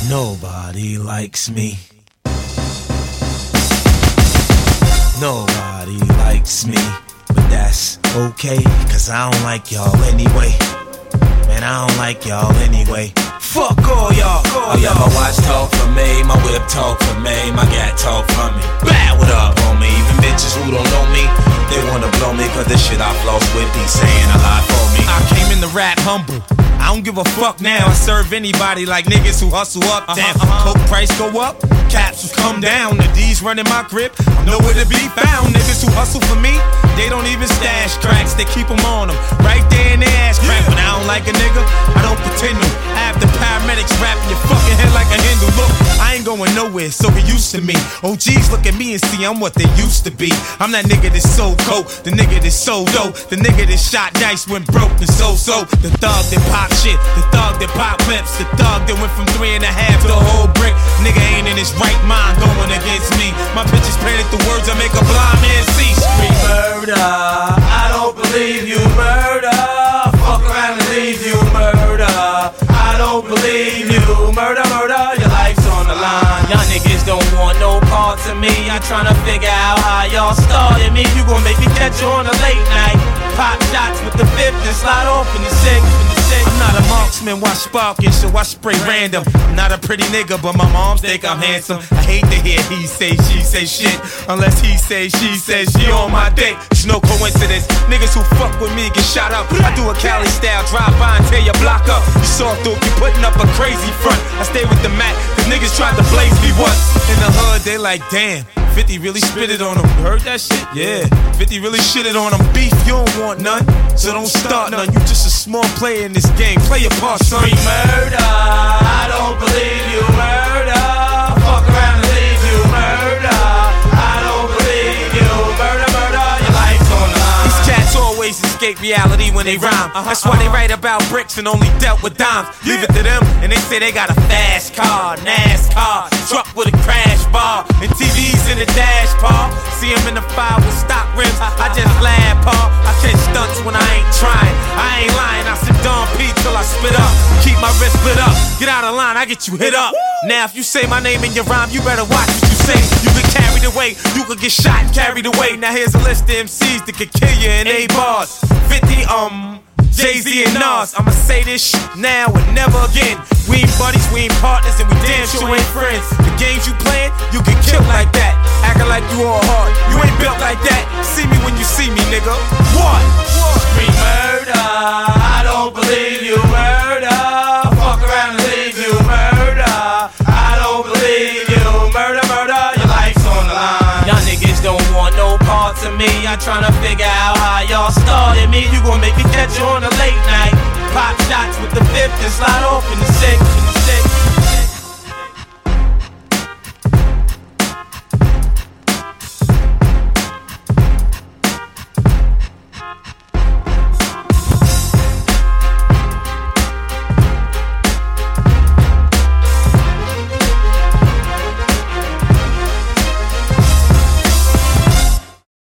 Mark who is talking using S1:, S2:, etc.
S1: Nobody likes me. Nobody likes me. But that's okay, cause I don't like y'all anyway. Man, I don't like y'all anyway. Fuck all y'all. Oh yeah, my watch talk for me, my whip talk for me, my gat talk for me. Bad, what up, homie? Even bitches who don't know me, they wanna blow me, cause the shit I floss with be saying a lot for me. I came in the rap humble, I don't give a fuck now. I serve anybody like niggas who hustle up. Damn, coke price go up, capsules come down. The D's running my grip, I'm nowhere to be found. Niggas who hustle for me, they don't even stash cracks, they keep them on them, right there in their ass crack. When I don't like a nigga, I don't pretend to. Have the paramedics wrapping your fucking head like a Hindu. Look, I ain't going nowhere, so get used to me. OGs look at me and see I'm what they used to be. I'm that nigga that sold coke, the nigga that sold dope, the nigga that shot dice when broke and so. The thug that pop shit, the thug that pop clips, the thug that went from 3.5 to a whole brick. Nigga ain't in his right mind going against me. My bitches painted the words that make a blind man see. Scream murder, I don't believe you, murder. Fuck around and leave you, murder. I don't believe you, murder, your life's on the line. Y'all niggas don't want no parts of me. I'm tryna figure out how y'all started me. You gon' make me catch you on a late night. Pop shots with the fifth and slide off in the sixth. I'm not a marksman, watch sparking, so I spray random. I'm not a pretty nigga, but my moms think I'm handsome. I hate to hear he say, she say shit, unless he say, she says she on my dick. It's no coincidence, niggas who fuck with me get shot up. I do a Cali style, drive by and tear your block up. You saw through, you putting up a crazy front. I stay with the Mac, cause niggas tried to blaze me once. In the hood, they like, damn, 50 really spitted on him. You heard that shit? Yeah, 50 really shitted on him. Beef, you don't want none, so don't start none. You just a small player in this game, play your part, son. Murder, I don't believe you, murder. Fuck around and leave you, murder. I don't believe you, murder, your life's on the line. These cats always escape reality when they rhyme. That's why they write about bricks and only dealt with dimes. Leave it to them, and they say they got a fast car, NASCAR, truck with a crash bar, and TVs in the dash, Paul. See him in the fire with stock rims, I just laugh, Paul. I catch stunts when I ain't trying, I ain't lying. I sit Don P till I spit up, keep my wrist split up. Get out of line, I get you hit up. Now if you say my name in your rhyme, you better watch what you say. You get carried away, you could get shot and carried away. Now here's a list of MCs that could kill you in 8 bars. 50 Jay-Z and Nas, I'ma say this shit now and never again. We ain't buddies, we ain't partners, and we damn sure ain't friends. The games you playing, you get killed like that. Acting like you all hard, you ain't built like that. See me when you see me, nigga. What? Scream murder, I don't believe you, murder. Fuck around and leave you, murder. I don't believe you, murder, your life's on the line. Y'all niggas don't want no parts of me. I'm tryna figure out how y'all started me. You gon' make me catch you on a late night. Pop shots with the fifth and slide off in the sixth.